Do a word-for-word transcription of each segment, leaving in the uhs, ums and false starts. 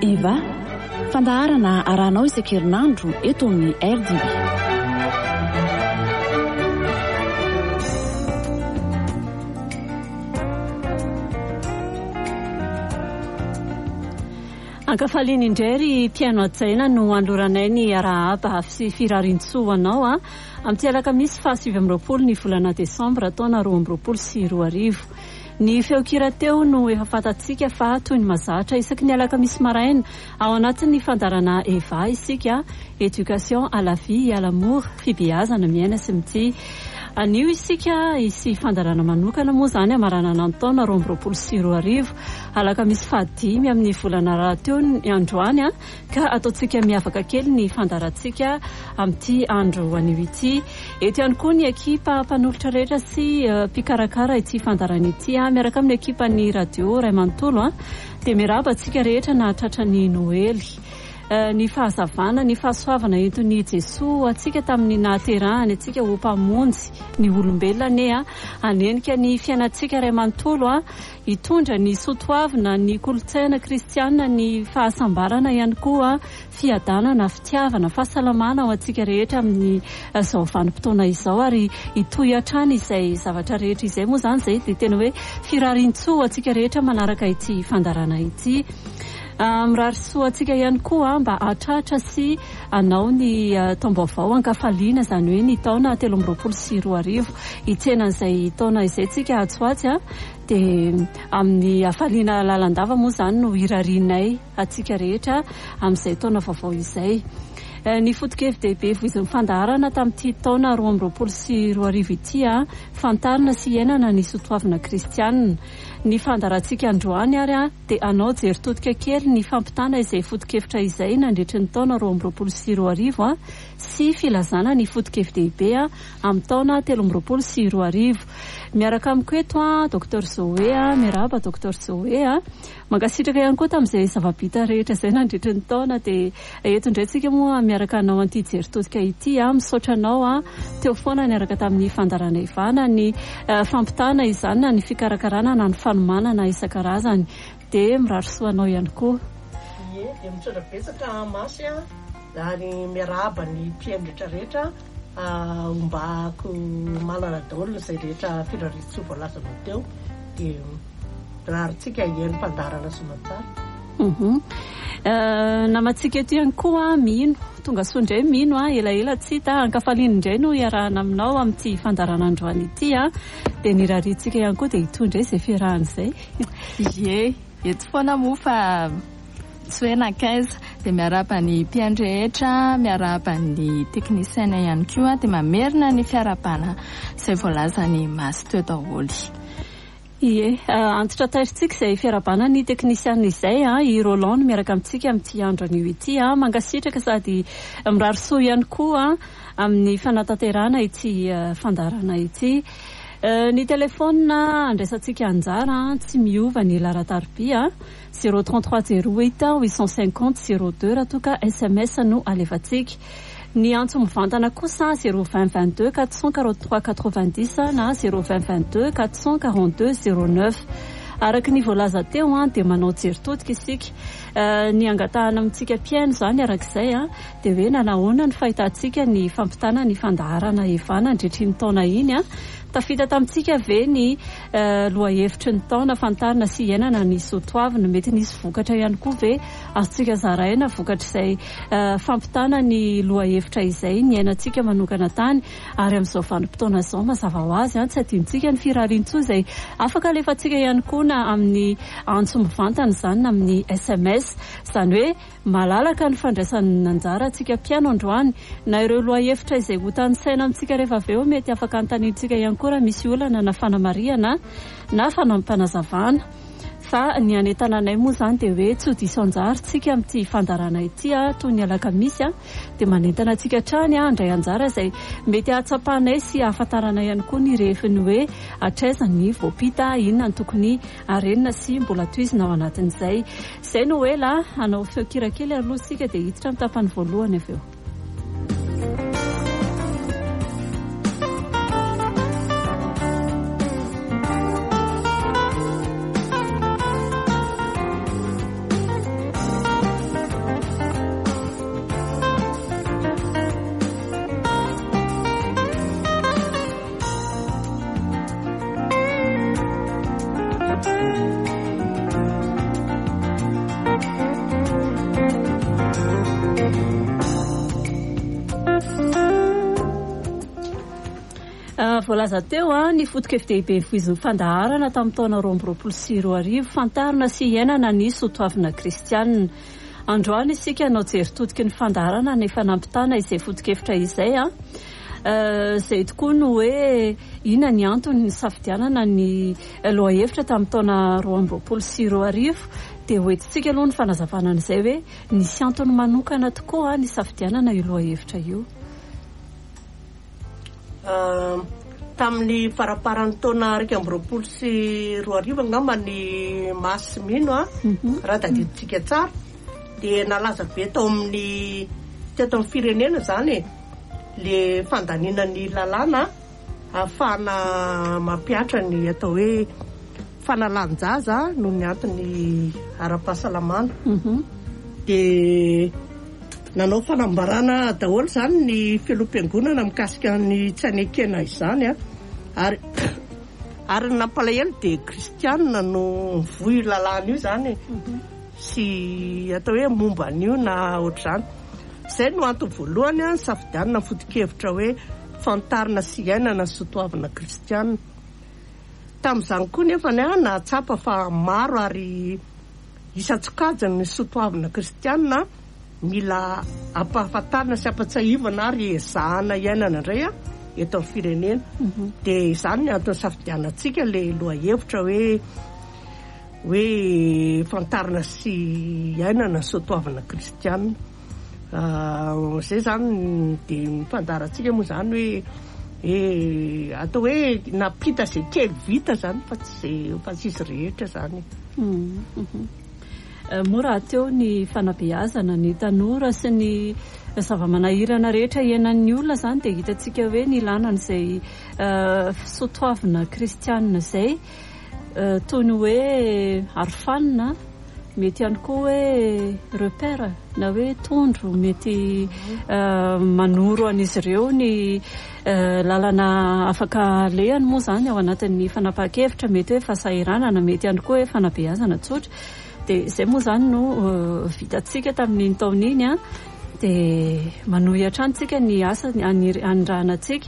iva fandaharana arahanao isan-kerinandro eto amin'ny R D B. Ankafaliana indray mpiaino atsaina no androranay ny arahaba sy firarintsoanao a amin'ity alakamisy fahasivy amby roapolo ny volana desambra taona roa amby roapolo sy roa arivo. Ny feokira teo no efa fantatsika fa toy ny mazatra isaky ny alakamisy maraina ao anatin'ny fandarana eva isika éducation à la vie à l'amour fibeazana miaina sy mity. Anio isika isy fandarana manokana moa zany amaranana ny taona roa amby roapolo sy roa arivo alakamisy fahadimy amin'ny volana rahateo ny androany a ka ataotsika miavaka kely ny fandarantsika amin'ity andro anio ity. Eto ihany koa ny ekipa mpanolotra rehetra sy uh, mpikarakara ity fandarana ity a miaraka amin'ny ekipa ny radio Ray Manontolo a dia miaraba antsika rehetra na tratra ny Noely. Uh, ny fahazavana ny fahasoavana entony Jesoa atsika tamin'ny nahaterahany atsika ho mpamonjy ny olombelona ane a anenika ny fiainantsika Ray Manontolo a hitondra ny soatoavina ny kolotsaina kristiana ny fahasambarana ihany koa fiadanana fitiavana fahasalamana ho atsika rehetra amin'ny zao vanim-potoana izao ary hitohy hatrany izay zavatra rehetra izay moa zany zay dia tena hoe firarintsoa atsika rehetra manaraka ity fandarana ity. Mirary soa atsika ihany koa mba atratra sy anao ny uh, taom-baovao ankafaliana zany hoe ny taona telo amby roapolo sy roa arivo hitsenan'izay taona izay tsika atsoatsy a dia amin'ny afaliana lalandava moa zany no irarinay atsika rehetra amin'izay taona vaovao izay. Ny foto-kevin-dehibe voizin'ny fandaharana tamin'ity taona roa amby roapolo sy roa arivo ity a fantarina sy iainana ny soatoavina kristianina. Ny fandarantsika androany ary a dia anao jery todika kely ny fampitana izay foto-kevitra izay nandritry ny taona roa amby roapolo sy roa arivo a sy filazana ny foto-kevin-dehibe a amin'ny taona telo amby roapolo sy roa arivo. Miaraka amiko eto a Docteur Zoé a miaraba Docteur Zoé a mangasitraka ihany koa tamin'izay zava-bita rehetra izay nandritry ny taona dia eto indray tsika moa miaraka anao an'ity jery todika ity a misaotra anao a teo foana niaraka tamin'ny fandarana ivana ny uh, fampitana izany na ny fikarakarana na ny fanomanana isan-karazany dia mirary soanao ihany koa. Ie dia mitondra betsaka masy a ary miaraba ny mpiaino rehetrarehetra ombako malana daholo izay rehetra firarintsoa voalazanao teo dia rarintsika hiaino mpandarana somatsara. Mhm. Uh, namatsika eto ihany koa mino tonga soa indray mino a elaela tsy hita ankafaliana indray no iarahana aminao amin'ity fandarana androany ity a dia niraritsika ihany koa dia hitondra izay fiarahana izay. Ie eto foana moa fa tsy hoe nankaiza dia miaraba ny mpiaino rehetra miaraba ny teknisiana ihany koa dia mamerina ny fiarabana izay voalazany masy teo daholy. Ie uh, antitra tairitsika izay fiarabana ny teknisiana izay a i Roland miaraka amintsika amin'ity andro anio ity a mangasitraka sady mirary soa ihany koa amin'ny fanatanterahana ity uh, fandarana ity. Uh, ny telefona andraisantsika anjara tsy miova ny larataribia zéro trente-trois zéro huit huit cent cinquante zéro deux raha toka S M S no alefatsika. Ny antso mivantana kosa zéro vingt vingt-deux quatre cent quarante-trois quatre-vingt-dix na zéro vingt vingt-deux quatre cent quarante-deux zéro neuf. Araka ny voalaza teo a dia manao jery todika isika uh, ny angatahana amintsika mpiaino zany arak'izay a dia hoe nanahoana ny fahitantsika ny fampitana ny fandaharana evana andritry ny taona iny a tafita tamintsika ve ny uh, lohahevitry ny taona fantarina sy iainana ny soatoavina mety nisy vokatra ihany koa ve azontsika zaraina vokatra izay uh, fampitana ny lohahevitra izay ny iainantsika manokana tany ary amin'izao vanim-potoana izao mazava ho azy a tsy adinontsika ny firarintsoa izay afaka alefantsika ihany koa na amin'ny antso mivantana zany na amin'ny S M S izany hoe malalaka ny fandraisany anjara antsika mpiaino androany na ireo lohahevitra izay ho tanisaina amintsika rehefa avy eo mety afaka anontaniantsika ihany koa raha misy olana na fanamariana na fanampanazavana. Fa ny anetananay moa zany dia hoe tsy ho diso anjara tsika amin'ity fandarana ity a toy ny alakamisy a dia manentana antsika trany a andray anjara izay mety ahatsapahanay sy ahafantarana ihany koa ny refiny hoe atraiza ny voapita inona ny tokony arenina sy mbola toizina ao anatin'izay. Izay no hoe la anao feokira kely aloha sika dia hiditra amin'ny tapany voalohany avy eo. voalaza teo a ny foto-kevitehibe voizin'ny fandaharana tamin'ny taona roa amby roapolo sy roa arivo fantarina sy iainana ny soatoavina kristianina. Androany isika anao jeritodiky ny fandaharana nefa nampitana izay foto-kevitra izay a izay tokoa no hoe ina ny antony ny safidianana ny lohahevitra tamin'ny taona roa amby roapolo sy roa arivo dia hoentintsika aloha ny fanazavana an'izay hoe nisy antony manokana tokoa ny safidianana io lohahevitra io. Tamin'ny faraparan'ny taona raika amby roapolo sy roa arivo angamba ny masimino a raha tadidintsika tsara dia nalaza be tao amin'ny teto amin'ny firenena zany le fandaninan'ny lalàna ahafahana mampiatra ny atao hoe fanalan-jaza noho ny antony ara-pahasalamana. Dia nanao fanambarana daholo zany ny filoham-piangonana mikasika ny tsy hanekena izany a ary ary nampalahelo dia kristianina no voy lalàna io zany sy atao hoe momba an'io na ohatr'izany. Izay no antony voalohany a safidianina foto-kevitra hoe fantarina sy iainana soatoavina kristianina. Tamin'izany koa nefa ny a nahatsapa fa maro ary isan-tsokajany ny soatoavina kristianina mila ampahafantarina sy ampatsahivana ary ezahana iainana indray a eto amin'ny firenena. Dia izany ny antony safidianantsika le lohahevitra hoe hoe fantarina sy iainana soatoavina kristianina. Izay zany dia mifandarantsika moa zany hoe e atao hoe napita izay kely vita zany fa tsy fa tsisy rehetra zany. Mora teo ny fanabeazana ny tanora sy ny zava-manahirana rehetra iainan'ny olona zany dia hitantsika hoe ny lanan'izay soatoavina kristianina izay toy ny hoe arofanina, mety ihany koa hoe repère na hoe tondro mety manoro an'izy ireo ny lalana afaka lehany moa zany ao anatin'ny fanapahan-kevitra, mety hoe fahasahiranana, mety ihany koa hoe fanabeazana tsotra. Dia izay moa zany no vitantsika tamin'iny taon'iny a dia manohy hatrany ny asa anirahanantsika.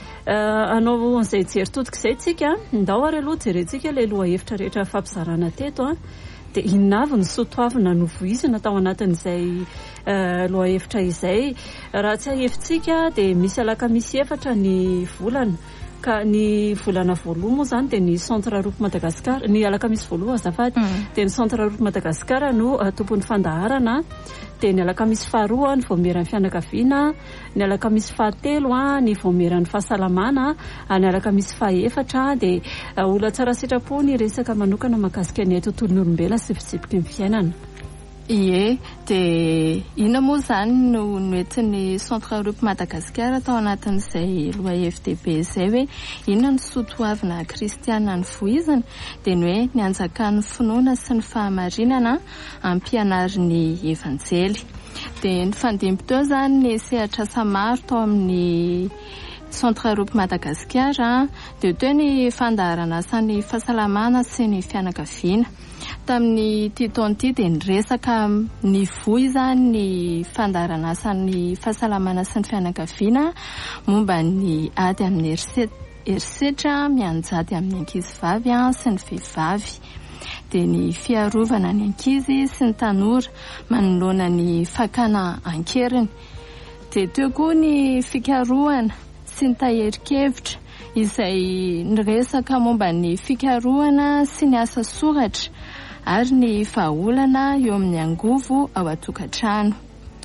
Anao an'izay jeritodika izay tsika ndao ary aloha jerentsika ilay lohahevitra rehetra fampizarana teto a dia inona avy ny soatoavina novoizina tao anatin'izay lohahevitra izay. Raha tsy ahefitsika dia misy alakamisy efatra ny volana ka ny volana voaloha moa zany dia ny centre Ropo Madagasikara, ny alakamisy voaloha azafady dia ny centre Ropo Madagasikara no tompon'ny fandaharana. Dia ny alakamisy faharoa ny voameran'ny fianakaviana, ny alakamisy fahatelo a ny voameran'ny fahasalamana, ny alakamisy fahaefatra dia olona tsara sitrapo ny resaka manokana mahakasika ny tontolon'ny olombelona sy fitsipiky ny fiainana. Ie, dia ina moa zany no noentin'ny centre Ropo Madagasikara tao anatin'izay lohahevitra be izay hoe inona ny soatoavina kristianina ny voizina dia ny hoe ny anjakan'ny finoana sy ny fahamarinana ampianarin'ny evanjely. Dia ny fandimby teo zany ny sehatra samaro tao amin'ny centre Ropo Madagasikara dia teo ny fandaharana asan'ny fahasalamana sy ny fianakaviana. Tamin'ny titaony ity dia niresaka ny voy zany ny fandaharana asan'ny fahasalamana sy ny fianakaviana momba ny ady amin'ny herisetra mianjady amin'ny ankizivavy sy ny vehivavy. Dia ny fiarovana ny ankizy sy ny tanora manoloana ny fakana ankeriny. Dia teo koa ny fikarohana sy ny tahirin-kevitra izay niresaka momba ny fikarohana sy ny asa soratra ary ny vahaolana eo amin'ny angovo ao an-tokantrano.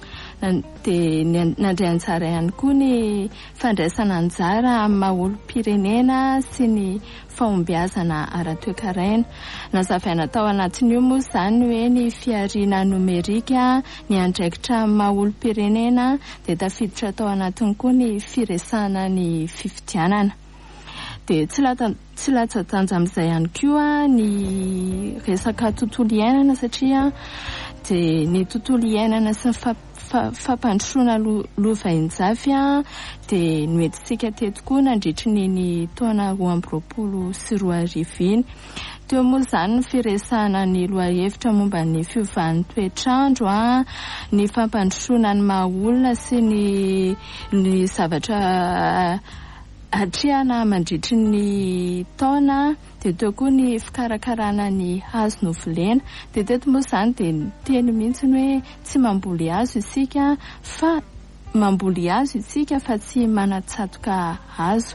Dia nandray anjara ihany koa ny fandraisana anjara amin'ny maha-olom-pirenena sy ny fahombiazana ara-toekaraina. Nazavaina tao anatin'io moa zany hoe ny fiariana nomerika ny andraikitra amin'ny maha-olom-pirenena dia tafiditra tao anatiny koa ny firesahana ny fifidianana. Dia tsy latsa-danja amin'izay ihany koa ny resaka tontolo iainana satria dia ny tontolo iainana sy ny fampandrosoana lovain-jafy dia noentintsika teto koa nandritry ny taona roa amby roapolo sy roa arivo iny. Teo moa zany ny firesahana ny lohahevitra momba ny fiovan'ny toetrandro a ny fampandrosoana ny maha-olona sy ny ny zavatra atrehana mandritry ny taona dia teo koa ny fikarakarana ny hazo novolena dia teto moa izany dia teny mihitsy hoe tsy mamboly hazo isika fa mamboly hazo isika fa tsy manatsatoka hazo.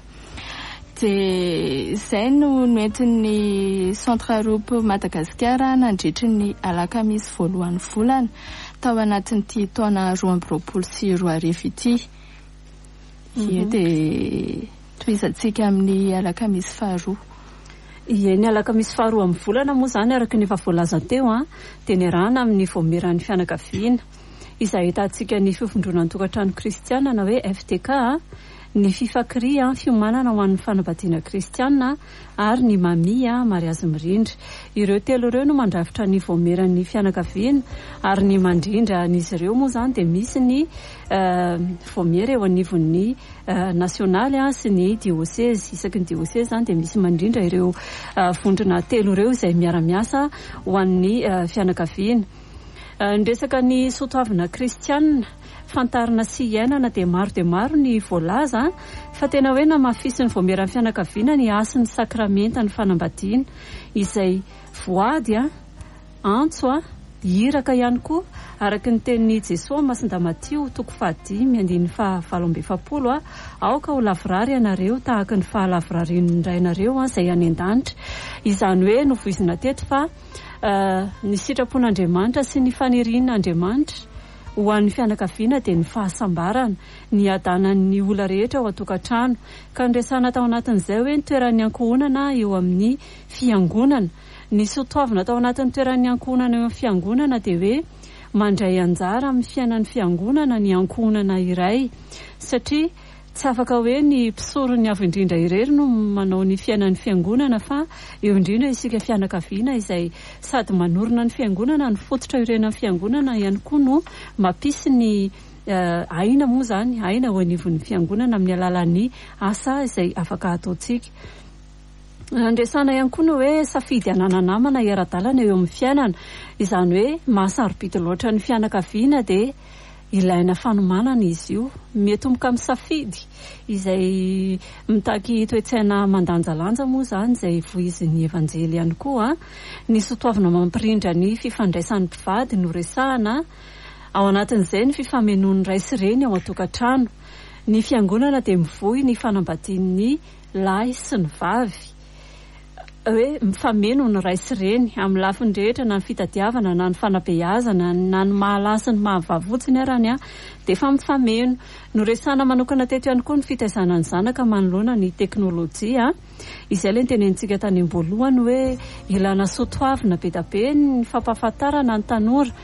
Dia izay no noentin'ny Centre Ropo Madagasikara nandritry ny alakamisy voalohan'ny volana tao anatin'ity taona roa amby roapolo sy roa arivo ity. Ie dia toizantsika amin'ny alakamisy faharoa. Ie, ny alakamisy faharoa amin'ny volana moa izany araka ny efa voalaza teo a dia niarahana amin'ny vomeran'ny fianakaviana izay ahitantsika ny fifondronan'ny tokantrano kristianina hoe F T K a, ny fifakiria fiomanana ho an'ny fanambadiana kristianina ary ny mamia mariazy mirindra. Ireo telo ireo no mandrafitra ny vomeran'ny fianakaviana ary ny mandrindra an'izy ireo moa izany dia misy ny vomery eo anivon'ny nasionaly sy ny dioseze. Isaky ny dioseze izany dia misy mandrindra ireo vondrona telo ireo izay miara-miasa ho an'ny fianakaviana. Ny resaka ny soatoavana kristianina fantarina sy iainana dia maro dia maro ny voalaza fa tena hoe namafisy ny vomeran'ny fianakaviana ny asin'ny sakramenta ny fanambadiana izay voady a antso a hiraka ihany koa araka ny tenin'ny Jesosy Masinda Matio toko fahadimy andiny faha valo amby efapolo a aoka ho lavrary ianareo tahaka ny fahalavrarian'indray ianareo a izay any an-danitra. Izany hoe novoizina teto fa ny sitrapon'Andriamanitra sy ny fanirian'Andriamanitra ho an'ny fianakaviana dia ny fahasambarana ny adanan'ny olona rehetra ao an-tokantrano ka nresana tao anatin'izay hoe ny toeran'ny ankohonana eo amin'ny fiangonana. Ny soatoavana tao anatin'ny toeran'ny ankohonana eo amin'ny fiangonana dia hoe mandray anjara amin'ny fiainan'ny fiangonana ny ankohonana iray satria tsy afaka hoe ny mpisorony avy indrindra irery no manao ny fiainan'ny fiangonana fa eo indrindra isika fianakaviana izay sady manorina ny fiangonana ny fototra irenan'ny fiangonana ihany koa no mampisy ny aina moa izany aina ho anivon'ny fiangonana amin'ny alalan'ny asa izay afaka ataontsika. Andresana ihany koa no hoe safidy anananamana iara-dalana eo amin'ny fiainana izany hoe mahasarobidy loatra ny fianakaviana dia ilaina fanomanana izy io mety omboka amin'ny safidy izay mitaky toetsaina mandanjalanja moa izany izay voizin'ny evanjely ihany koa ny soatoavana mampirindra ny fifandraisan'ny mpivady no resahana ao anatin'izay ny fifamenoan'ny ray sy reny ao an-tokantrano. Ny fiangonana dia mivohy ny fanambadian'ny lahy sy ny vavy hoe mifameno ny ray sy reny amin'ny lafiny rehetra na ny fitadiavana na ny fanabeazana na ny mahalasy ny mahavavotsiny arany a dia efa mifameno. No resana manokana teto ihany koa ny fitaizana ny zanaka manoloana ny teknôlôjia izay ilay ny tenentsika tany am-boalohany hoe ilana soatoavana be da be ny fampahafantarana ny tanora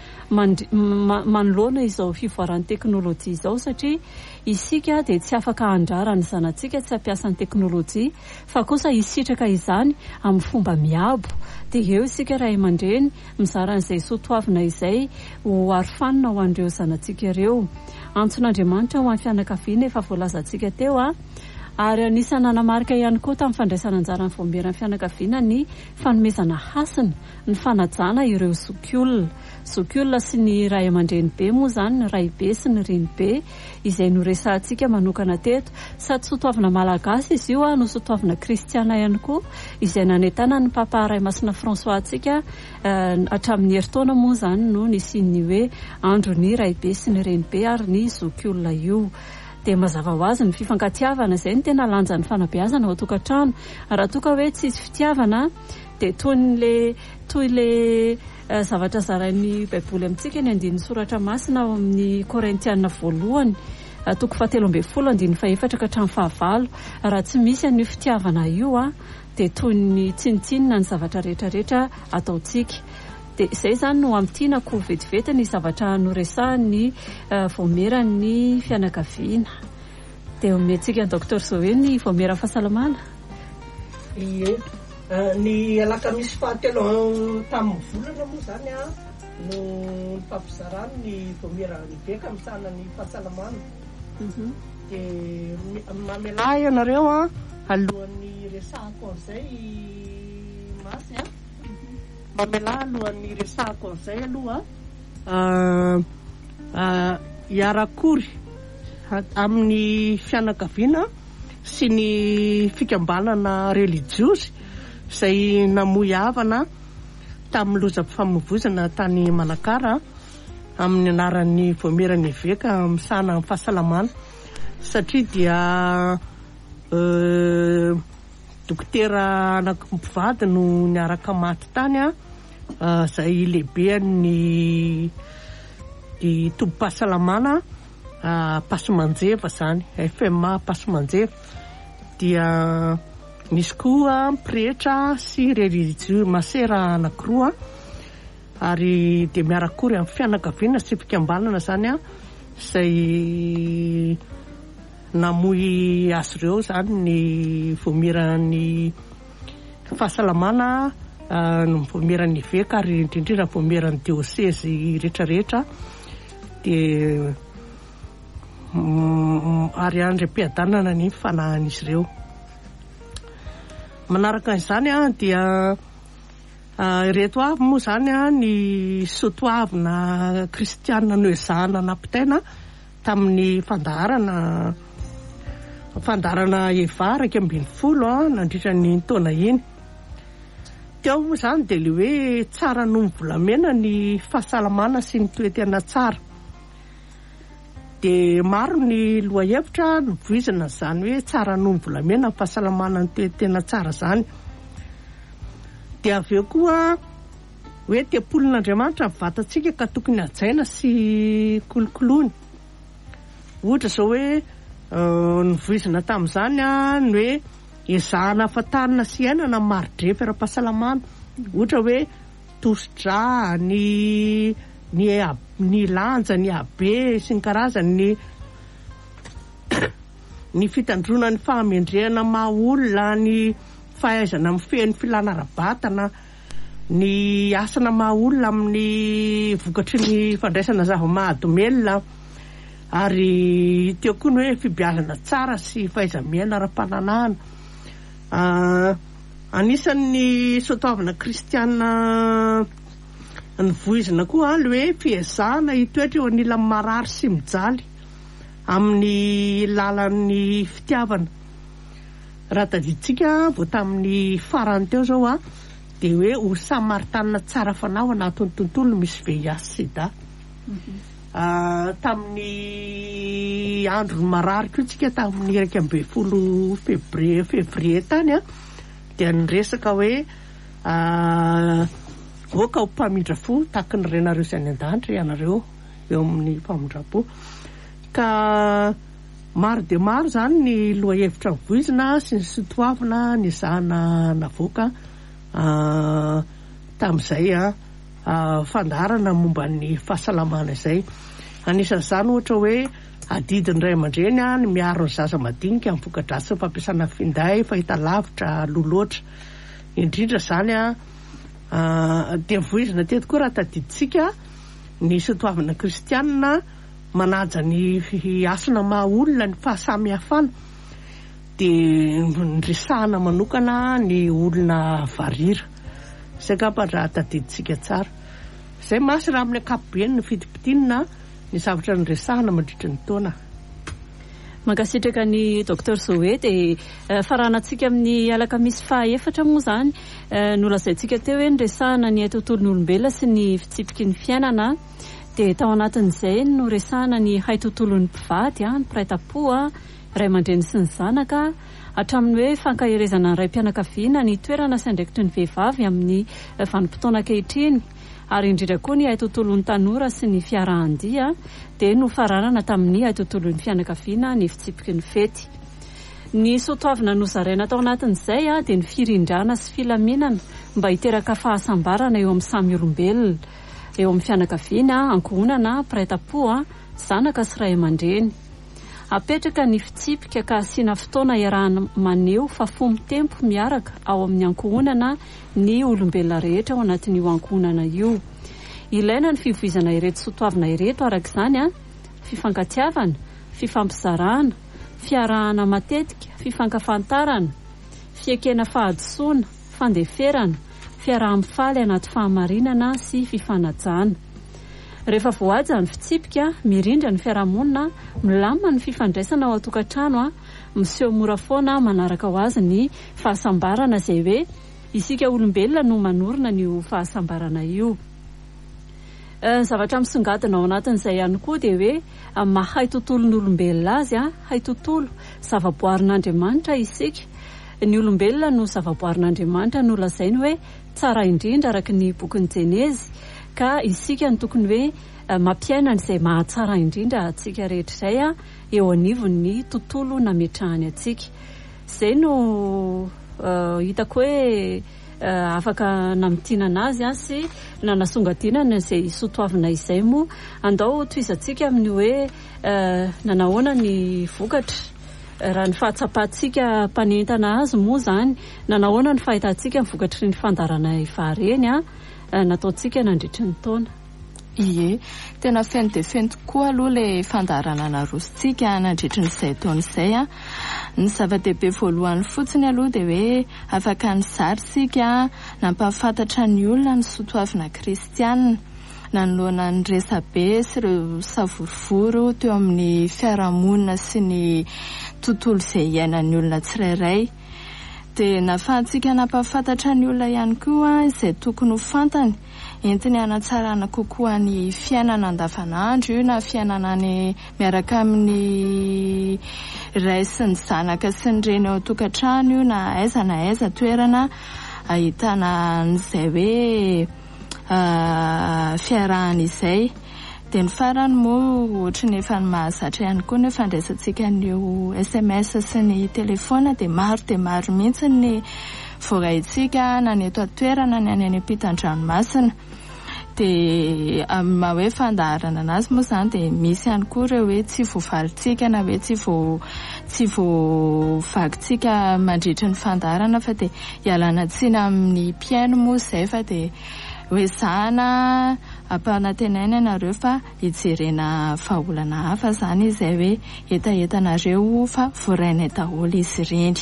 manoloana izao fivoaran'ny teknôlôjia izao satria isika dia tsy afaka handrara ny zanantsika tsy hampiasa ny teknôlôjia fa kosa hisitraka izany amin'ny fomba miabo dia eo isika ray aman-dreny mizaran'izay soatoavana izay ho arofanina ho an'ireo zanantsika ireo. Antson'Andriamanitra ho an'ny fianakaviana efa voalazantsika teo a ary anisany nanamarika ihany koa tamin'ny fandraisana anjara ny vomeran'ny fianakaviana ny fanomezana hasina ny fanajana ireo zokiolona zokiolona sy ny ray aman-dreny be moa izany ny ray be sy ny reny be izay noresantsika manokana teto sady soatoavana malagasy izy io a no soatoavana kristiana ihany koa izay nanentana ny papa Ray Masina François antsika hatramin'ny heritaona moa izany no nisin'ny hoe andro ny ray be sy ny reny be ary ny zokiolona io. Dia mazava ho azy ny fifankatiavana izay ny tena lanja ny fanabeazana ao an-tokantrano. Raha toa ka hoe tsisy fitiavana dia toy le toy le zavatra zarain'ny baiboly amintsika ny andin'ny soratra masina ao amin'ny Korintiana voalohany toko fahatelo ambin'ny folo andin'ny fahaefatra ka hatramin'ny fahavalo. Raha tsy misy an'io fitiavana io a dia toy ny tsinitsinina ny zavatra rehetrarehetra ataontsika. Dia izay izany no amitianako vetivety ny zavatra noresahan'ny vomeran'ny fianakaviana. Dia omentsika ny Docteur Zoé ny vomeran'ny fahasalamana. Ie, ny alakamisy fahatelo tamin'ny volana moa izany a no fampizarana ny vomeran'ny beka misana ny fahasalamana. Dia mamela ianareo a alohan'ny resahako an'izay masy a mamela alohan'ny resahako an'izay aloha hiarakory amin'ny fianakaviana sy ny fikambanana relijiosy izay namoy havana tamin'ny lozam-pifamoivoizana tany Manakara amin'ny anaran'ny voamerany veka misahana amin'ny fahasalamana satria dia dokotera anankivady no niaraka maty tany a izay lehibean'ny ny tombo-pahasalamana Pasimanjeva zany F M A Pasimanjeva dia misy koa pretra sy religieux masera anankiroa ary dia miarakory amin'ny fianakaviana sy fikambanana zany a izay namoy azy ireo zany ny voameran'ny fahasalamana ny voameran'ny veka ary indrindrindra voameran'ny diocèse rehetrarehetra dia ary andrem-piadanana ny fanahin'izy ireo. Manaraka izany a dia ireto avy moa zany a ny soatoavina kristianina noezahana nampitaina tamin'ny fandaharana fandaharana eva raika ambin'ny folo nandritra ny taona iny. Teo moa zany dia le hoe tsara no mivolamena ny fahasalamana sy ny toetena tsara. Dia maro ny lohahevitra novoizana zany hoe tsara no mivolamena ny fahasalamana ny toetena tsara zany. Dia avy eo koa hoe tempolin'Andriamanitra mivatantsika ka tokony hajaina sy kolokoloiny. Ohatra zao hoe novoizana tamin'izany a ny hoe ezahana ahafantarana sy ainana maro-drefy ara-pahasalamana. Ohatra hoe tosi-dra ny ny ny lanja ny habe sy ny karazany ny ny fitandrona ny fahamendrehana maha olona ny fahaizana mifehy ny filana ara-batana ny asana maha olona amin'ny vokatry ny fandraisana zava-mahadomelona ary teo koa ny hoe fibiazana tsara sy fahaiza-miaina ara-pananahana. Anisan'ny soatoavana kristianina ny voizina koa le hoe fiezahana hitoetra eo anilany marary sy mijaly amin'ny lalan'ny fitiavana. Raha tadiditsika vao tamin'ny farany teo zao a dia hoe ho samaritana tsara fanao anatin'ny tontolo misy V I H sida. Tamin'ny andro marary koa tsika tamin'ny iraika amby folo fevrie fevrie tany a dia niresaka hoe voaka ho mpamindra fo tahaky ny renareo sy any an-danitra ianareo eo amin'ny mpamindra-po. Ka maro dia maro zany ny lohahevitra mivoizina sy ny soatoavina ny zahana navoaka tamin'izay a fandaharana momba ny fahasalamana izay. Anisan'izany ohatra hoe adidin'ny ray aman-dreny a ny miaro ny zaza madinika amin'ny voka-dratsy ny fampiasana finday fahitalavitra loloatra indrindra zany a dia mivoizina teto koa raha tadiditsika ny soatoavana kristianina manaja ny asana maha olona ny fahasamihafana dia nyresahana manokana ny olona varira. Izay ngamba raha tadiditsika tsara. Izay masy raha amin'ny ankapobeny ny fitipitiana ny zavatra nyresahana mandritra ny taona. Mankasitraka ny Docteur Zoe dia faranantsika amin'ny alakamisy fahaefatra moa zany nolazaintsika teo hoe nyresahana ny tontolon'olombelona sy ny fitsipiky ny fiainana dia tao anatin'izay no resahana ny hay tontolon'ny mpivady ny mpiray-tam-po ray aman-dreny sy ny zanaka hatramin'ny hoe fankahirezana ny ray mpianakaviana ny toerana sy andraikitry ny vehivavy amin'ny vanim-potoana ankehitriny ary indrindra koa ny hay tontolon'ny tanora sy ny fiarahan-dia dia no faranana tamin'ny hay tontolon'ny fianakaviana ny fitsipiky ny fety. Ny soatoavina nozaraina tao anatin'izay a dia ny firindrana sy filaminana mba hiteraka fahasambarana eo amin'ny samy olombelona eo amin'ny fianakaviana ankohonana mpiray-tam-po zanaka sy ray aman-dreny. Apetraka ny fitsipika ka asiana fotoana iarahana maneho fa fomby tempo miaraka ao amin'ny ankohonana ny olombelona rehetra ao anatin'io ankohonana io. Ilaina ny fivoizana ireto soatoavina ireto araka izany a fifankatiavana, fifampizarana, fiarahana matetika, fifankafantarana, fiekena fahadisoana, fandeferana, fiaraha-mifaly anaty fahamarinana sy fifanajana. rehefa voaja ny fitsipika mirindra ny fiarahamonina milamina ny fifandraisana ao atokantrano a miseho mora foana manaraka ho azy ny fahasambarana izay hoe isika olombelona no manorina n'io fahasambarana io. Ny zavatra misongadina ao anatin'izay ihany koa dia hoe mahay tontolon'olombelona azy a hay tontolo zavaboarin'Andriamanitra isika. Ny olombelona no zavaboarin'Andriamanitra no lazainy hoe tsara indrindra araka ny bokin'ny Jenezy ka isika ny tokony hoe mampiaina an'izay mahatsara indrindra atsika rehetra izay a eo anivon'ny tontolo nametrahany atsika. Izay no hitako hoe afaka namitinana azy a sy nanasongadinana izay sotoavina izay moa andao toizantsika amin'ny hoe nanahoana ny vokatra raha ny fahatsapahantsika mpanentana azy moa zany nanahoana ny fahitantsika ny vokatry ny fandarana ivareny a nataontsika nandritry ny taona. Ie, tena feno dia feno tokoa aloha le fandarana narositsika nandritry nyizay taona izay a. Ny zava-dehibe voalohany fotsiny aloha dia hoe afaka nizarisika nampahafantatra ny olona ny soatoavina kristianina nanoloana ny resabe sy ireo savorivory teo amin'ny fiarahamonina sy ny tontolo izay iainan'ny olona tsirairay. Dia nahafahantsika nampahafantatra ny olona ihany koa izay tokony ho fantany entiny hanatsarana kokoa ny fiainana andavanandro io na fiainana ny miaraka amin'ny ray sy ny zanaka sy ny reny ao tokantrano io na aiza na aiza toerana ahitana n'izay hoe fiarahana izay. Dia ny farany moa ohatra ny efa ny mahazatra ihany koa ny fandraisantsika ny S M S sy ny telefona dia maro dia maro mihitsy ny voaraitsika na ny eto atoerana ny any any ampitan-dranomasina. Dia amin'ny maha hoe fandaharana anazy moa izany dia misy ihany koa ireo hoe tsy voavalitsika na hoe tsy vo tsy voavakintsika mandritra ny fandaharana fa dia hialana tsiny amin'ny mpiaino moa izay fa dia hoe zana ampanantenaina ianareo fa hijerena vahaolana hafa zany izay hoe etaetanareo fa voarainay daholo izy ireny.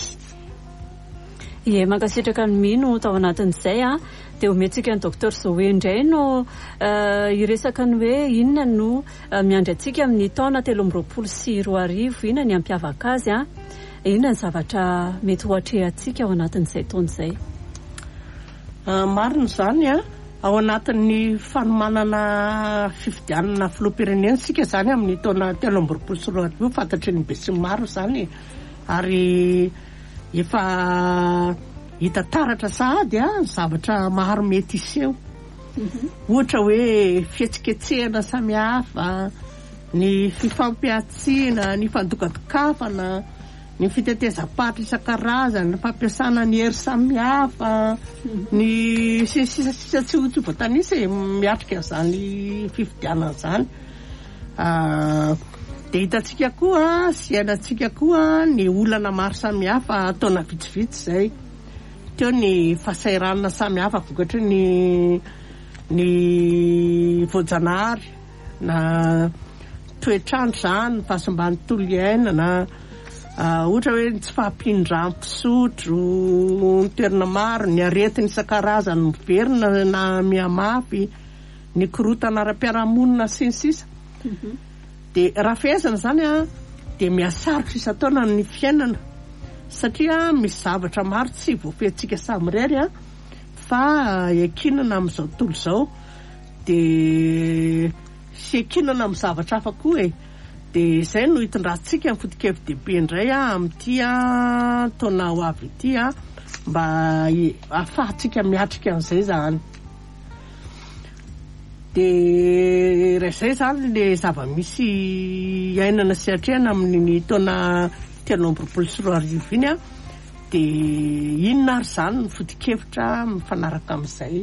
Ie, mankasitraka ny mino tao anatin'izay a dia omentsika ny docteur Zoe indray no iresaka ny hoe inona no miandry antsika amin'ny taona telo amby roapolo sy roa arivo, inona ny ampiavaka azy a, inona ny zavatra mety hoatrehantsika ao anatin'izay taona izay. Marina zany a ao anatin'ny fanomanana fifidianana filoham-pirenena sika zany amin'ny taona telo amby roapolo sy roa arivo fantatry ny be sy maro zany ary efa hita taratra sahady a zavatra maro mety iseho. Ohatra hoe fihetsiketsehana samihafa, ny fifampiatsiana, ny fandokadokafana, ny fitetezam-patra isan-karazany, ny fampiasana ny hery samihafa, ny sisa tsy ho voatanisa miatrika zany fifidianana zany. Dia hitantsika koa sy hainantsika koa ny olana maro samihafa taona vitsivitsy izay. Teo ny fahasairanana samihafa vokatry ny ny voajanahary na toetrandro zany, fahasamban'ny tontolo iainana, ohatra hoe tsy fahampindram-pisotro, ny toerana maro, ny aretina isan-karazany miverina na mihamafy, ny korotana ara-piarahamonina sy ny sisa. Dia raha fehezana zany a dia mihasarotra isan-taona ny fiainana satria misy zavatra maro tsy voafehintsika samirery a fa ekinana amin'izao tontolo izao dia sy ekinana amin'ny zavatra hafa koa e. Dia izay no hitondratsika ny foto-kevi-dehibe indray a amin'ity a taona ho avy ity a mba ahafahantsika miatrika an'izay zany. Dia raha izay zany le zava-misy iainana sy hatrehana amin'ny taona telo amby roapolo sy roa arivo iny a dia inona ary zany ny foto-kevitra mifanaraka amin'izay.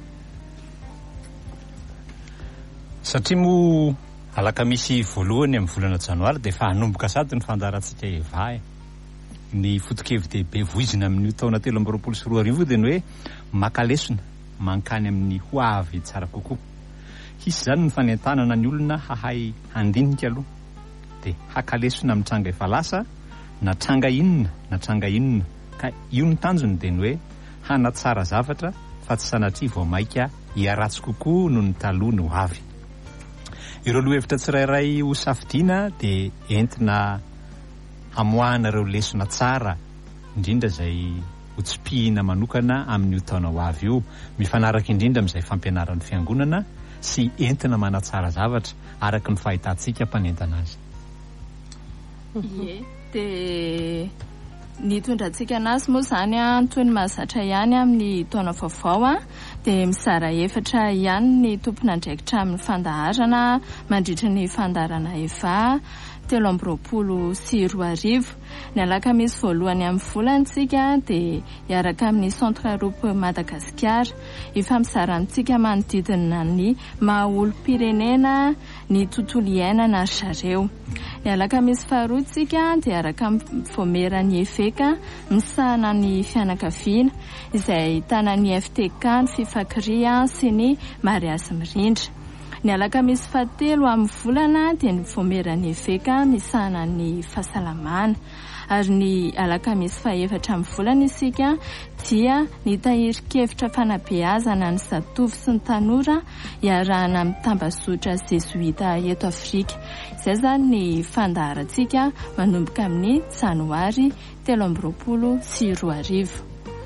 Satria moa alakamisy voalohany amin'ny volana janoary dia efa hanomboka sady ny fandarantsika evahy ny foto-kevi-dehibe voizina amin'ny taona telo amby roapolo sy roa arivo dia ny hoe makalesona mankany amin'ny ho avy tsara kokoa. Hisy zany ny fanentanana ny olona hahay handinika aloha dia hakalesona mitranga efa lasa na tranga inona na tranga inona ka io ny tanjony dia ny hoe hanatsara zavatra fa tsy sanatria vao maika hiaratsy kokoa noho ny taloha ny ho avy. ireo lohevitra tsirairay ho safidiana dia entina hamoahana ireo lesona tsara indrindra izay hotsipihina manokana amin'io taona ho avy io, mifanaraka indrindra amin'izay fampianaran'ny fiangonana sy entina manatsara zavatra araka ny fahitantsika mpanentana azy. Ie, dia ny tondrantsika anazy moa izany a toy ny mahazatra ihany amin'ny taona vaovao a dia mizara efatra ihany ny tompon'andraikitra amin'ny fandaharana mandritra ny fandaharana eva telo amby roapolo sy roa arivo. Ny alakamisy voalohany amin'ny volantsika dia hiaraka amin'ny centre Europe Madagasikara ifampizarantsika manodidina ny maha-olom-pirenena ny tontolo iainana zareo. Ny alakamisy faharoatsika dia araka amin'ny voamerany efeka misahana ny fianakaviana izay ahitana ny F T K, ny fifakiria sy ny mariazy mirindra. Ny alakamisy fahatelo amin'ny volana dia ny voamerany efeka misahana ny fahasalamana, ary ny alakamisy fahaefatra amin'ny volana isika dia ny tahirikevitra fanabeazana ny zatovy sy ny tanora iarahana amin'ny tambazotra jesuita eto Afrika. Izay zany ny fandaharantsika manomboka amin'ny janoary telo amby roapolo sy roa arivo.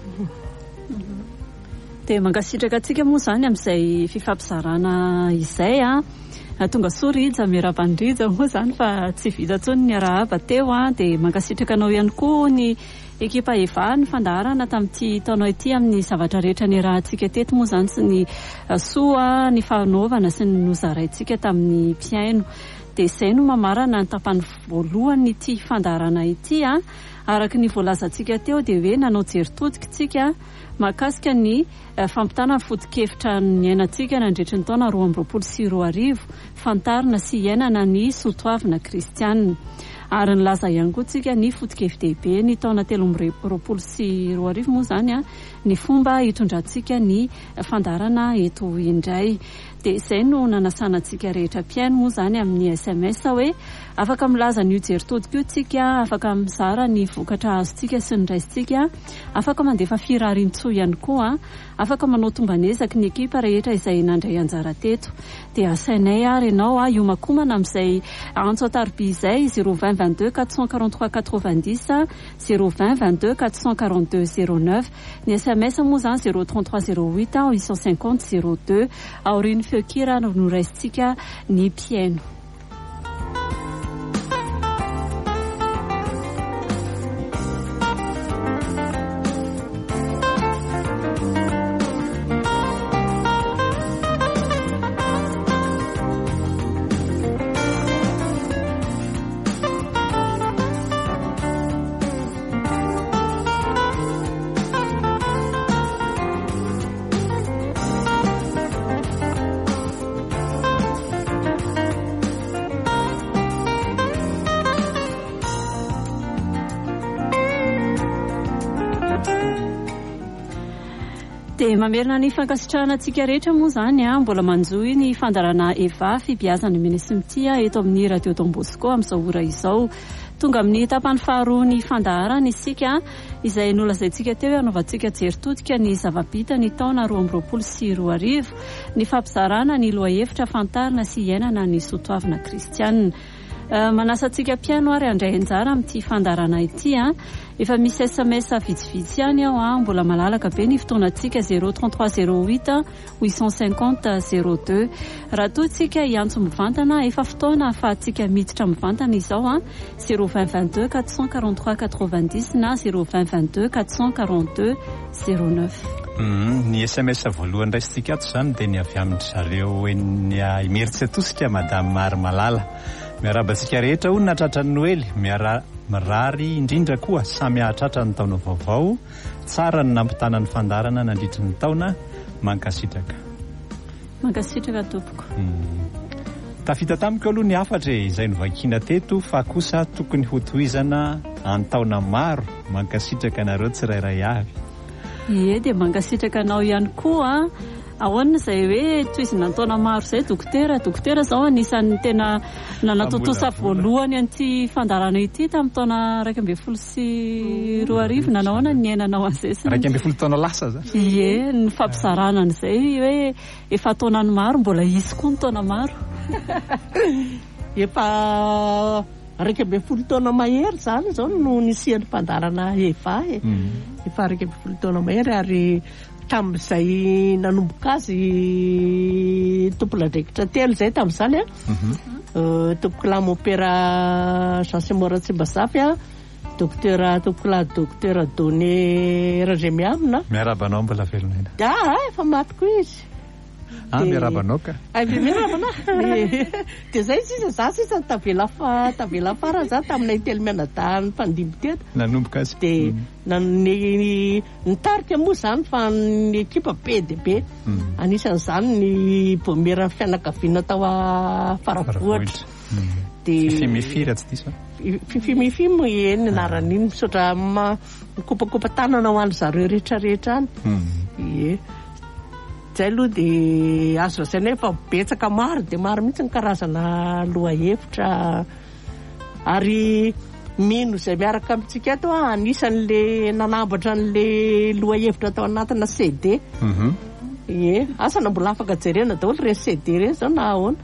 Dia mangasitraka antsika moa izany amin'izay fifampizarana izay a tonga sorija miara-pandrija moa izany fa tsy vita tsony ny arahaba teo a dia mangasitraka anao ihany koa ny ekipa eva ny fandaharana tamin'ity taonao ity amin'ny zavatra rehetra ny rahantsika teto moa izany sy ny soa ny fanaovana sy ny nozaraintsika tamin'ny mpiaino. Dia izay no mamarana ny tapany voalohany ity fandaharana ity a araka ny voalazantsika teo dia hoe nanao jeritodika tsika mahakasika ny fampitana ny foto-kevitra ny ainantsika nandritry ny taona roa amby roapolo sy roa arivo fantarina sy iainana ny soatoavina kristianina. Ary ny laza ihany koa tsika ny foto-kevi-dehibe ny taona telo amby roapolo sy roa arivo moa izany a ny fomba hitondrantsika ny fandaharana eto indray. Dia izay no nanasana antsika rehetra mpiaino moa izany amin'ny S M S hoe afaka milaza ny jeritodika io tsika, afaka mizara ny vokatra azontsika sy ny raisintsika, afaka mandefa firarian-tsoa ihany koa, afaka manao tombanezaka ny ekipa rehetra izay nandray anjara teto. Dia asainay ary ianao a iomakomana amin'izay antso atarby izay zéro vingt vingt-deux quatre cent quarante-trois quatre-vingt-dix zéro vingt vingt-deux quatre cent quarante-deux zéro neuf. Ny S M S moa izany zéro trente-trois zéro huit huit cent cinquante zéro deux. Aoriny feokira no raisintsika ny mpiaino. Dia mamerina ny fankasitrahana antsika rehetra moa izany a mbola manjoy ny fandarana eva fibiazana minisimitia eto amin'ny radio Don Bosco amin'izao ora izao. Tonga amin'ny tapany faharoa ny fandaharana isika izay nolazaintsika teo hanaovantsika jeritodika ny zava-bita ny taona roa amby roapolo sy roa arivo ny fampizarana ny lohahevitra fantarina sy iainana ny soatoavina kristianina. Uh, manasantsika mpiaino ary andray anjara amin'ity fandaharana ity a efa misy S M S vitsivitsy ihany ao a mbola malalaka be ny fotoanantsika zéro trente-trois zéro huit huit cent cinquante zéro deux. Raha toa tsika hiantso mivantana efa fotoana ahafahantsika miditra mivantana izao a zéro vingt vingt-deux quatre cent quarante-trois quatre-vingt-dix na zéro vingt vingt-deux quatre cent quarante-deux zéro neuf. Mm, ny S M S voalohany raisitsika ato izany dia ny avy amin'ny zareo eny imeritsy atosika madame Mary Malala. Miarabantsika rehetra ho natratra ny Noely, miara mirary indrindra koa samy ahatratra ny taona vaovao, tsara ny nampitana ny fandarana nandritry ny taona, mankasitraka. Mankasitraka tompoko. Mm. Tafita tamiko aloha ny afatra izay novakina teto fa kosa tokony ho tohizana an-taona maro, mankasitraka nareo tsirairay avy. Ie, dia mankasitraka anao ihany koa ahoana izay hoe tohizina taona maro izay dokotera dokotera izao anisan'ny tena nanatotosa voalohany an'ity fandarana ity tamin'ny taona raika ambin'ny folo sy roa arivo na nahoana ny ainanao an'izay raika ambin'ny folo taona lasa zany. Ie, ny fampizarana an'izay hoe efa taonany maro mbola hisy koa ny taona maro. efa raika amby folo taona mahery zany zao no nisian'ny mpandarana eva e efa raika amby folo taona mahery ary tamin'izay nanomboka azy tompolandraikitra telo zay tamin'izany a tompoko la mopera Jean-Simora Tsimbazafy a docteur tompoko la docteur Donné Rajemiamina miarabanao mbola velona ah efa maty koa izy ah miarabanao ka ay miarabana de zay sisa za sisa tavela fa tavela fara za taminay telo mianadahy ny mpandimby teto nanomboka azy de ny nitarika moa zany fa ny ekipa be de be anisan'izany ny bomera fianakaviana tao a Faravohitra de fifimifira tsy diso fifimifimo eny anaran'iny misaotra mikopakopa tanana ho an'ny zareo rehetrarehetra any e zay aloha de azo rasaina efa betsaka maro de maro mihitsy ny karazana loha hevitra ary mino zay miaraka amintsika eto a anisan'le nanambatra an'le loha hevitra tao anatina C D e asana mbola afaka jerena daholo reny C D reny zao na ahoana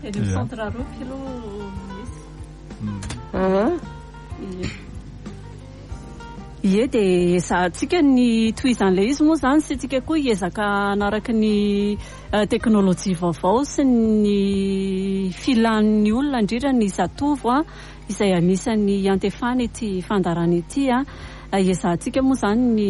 ie de ezahantsika ny tohizan'ilay izy moa zany sy tsika koa hiezaka anaraka ny teknôlôjia vaovao sy ny filan'ny olona indrindra ny zatovo a izay anisan'ny antefana ity fandarana ity a ezahantsika moa zany ny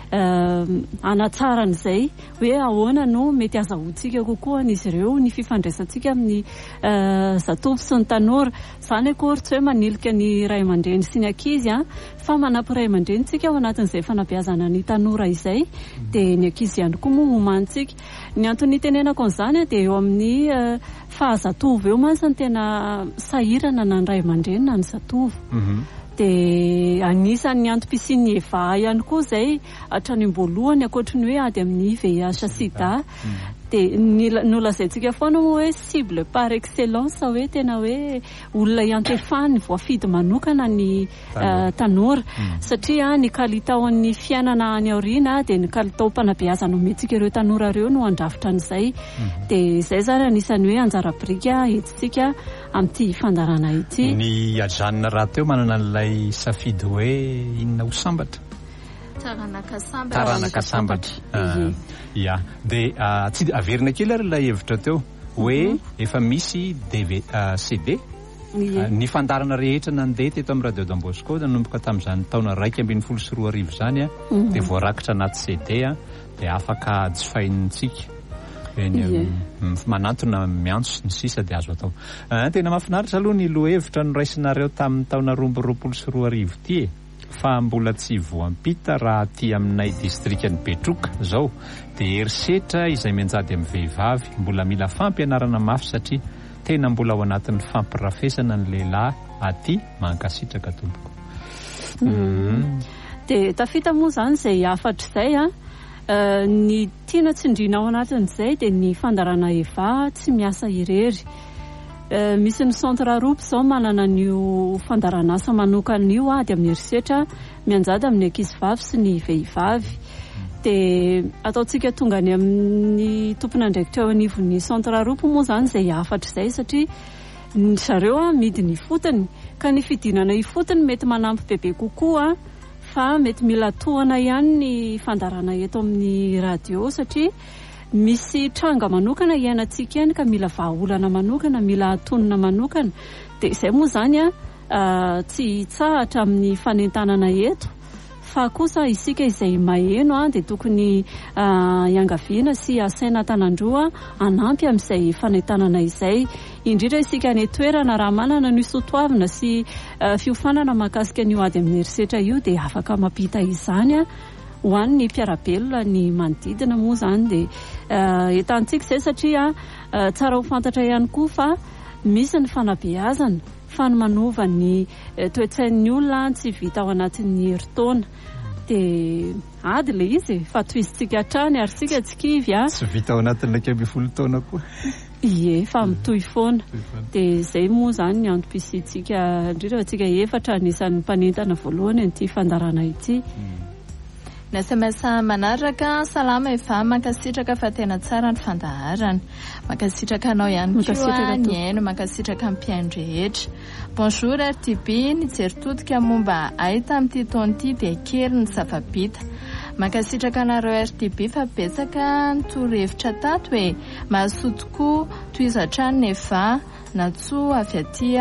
anatsaran'izay hoe ahoana no mety azahoantsika kokoa an'izy ireo ny fifandraisantsika amin'ny zatovo sy ny tanora zany akory tsy hoe manilika ny ray aman-dreny sy ny ankizy a fa manampy ray aman-dreny tsika ao anatin'izay fanabeazana ny tanora izay de ny ankizy ihany koa moa homanitsika ny antony tenenako an'izany a de eo amin'ny fahazatovo eo mantsy ny tena sahirana na ny ray aman-dreny na ny zatovo de anisan'ny antom-pisian'ny eva ihany koa zay hatrany am-boalohany ankoatrany hoe ady amin'ny V I H sida de nolazaintsika foana moa hoe cible par excellence hoe tena hoe olona iantefany voafidy manokana ny tanora satria ny kalitaon'ny fiainana any aoriana de ny kalitao-panabeazana ometsika ireo tanora ireo no andrafitra an'izay de zay zany anisany hoe anjara brika etsitsika amin'ity fandarana ity ny ajanona raha teo manana n'ilay safidy hoe inona ho sambatra taranaka sambatra ia de tsy averina kely ary ilay hevitra teo hoe efa misy D V C D ny fandarana rehetra nandeha teto amin'ny radio Don Bosco nanomboka tamin'izany taona raika ambin'ny folo sy roa arivo zany a de voarakitra anaty C D a de afaka jifaintsika eny manantona miantso ny sisa de azo atao tena mahafinaritra aloha ny lohevitra noraisinareo tamin'ny taona roa amby roapolo sy roa arivo ty e fa mbola tsy voampita raha ty aminay distrikany Betroka zao de herisetra izay mianjady amin'ny vehivavy mbola mila fampianarana mafy satria tena mbola ao anatin'ny fampirafesana ny lehilahy aty mankasitraka tompoko de tafita moa zany zay afatra izay a ny tiana tsindrina ao anatin'izay de ny fandarana eva tsy miasa irery misy ny centre Aropo zao manana n'io fandarana asa manokana io a de amin'ny herisetra mianjady amin'ny ankizy vavy sy ny vehivavy de ataontsika tonga any amin'ny tompona andraikitra ao anivon'ny centre Aropo moa zany zay afatra izay satria ny zareo a midy ny fotony ka ny fidinana i fotony mety manampy bebe kokoa fa mety mila tohana ihany ny fandarana eto amin'ny radio satria misy tranga manokana iainantsika ihany ka mila vahaolana manokana mila atonina manokana de izay moa zany a tsy tsahatra amin'ny fanentanana eto fa kosa isika izay maheno a de tokony iangaviana sy asaina tanandroa anampy amin'izay fanentanana izay indrindra isika ny toerana raha manana ny soatoavina sy fiofanana mahakasika ny ady amin'ny herisetra io de afaka mampita izany a ho an'ny mpiarabelona ny manodidina moa zany de etantsika izay satria tsara ho fantatra ihany koa fa misy ny fanabeazana fa ny manova ny toe-tsain'ny olona tsy vita ao anatin'ny herintaona de ady le izy fa toizintsika hatrany ary sika tsy kivy a tsy vita ao anatin'ny raika amby folo taona koa ie fa mitohy foana de zay moa zany ny antom-pisitsika indrindra tsika efatra anisan'ny mpanentana voalohany an'ity fandarana ity ny S M S manaraka salama efa mankasitraka fa tena tsara ny fandaharany mankasitraka anao ihany koa ny aino mankasitraka ny mpiaino rehetra bonjour R T B ny jeritodika momba ahita amin'ity taon'ity dia kely ny zava-bita mankasitraka anareo R T B fa betsaka ny torohevitra tato hoe mahasoa tokoa tohizatra ny efa natsoa avy aty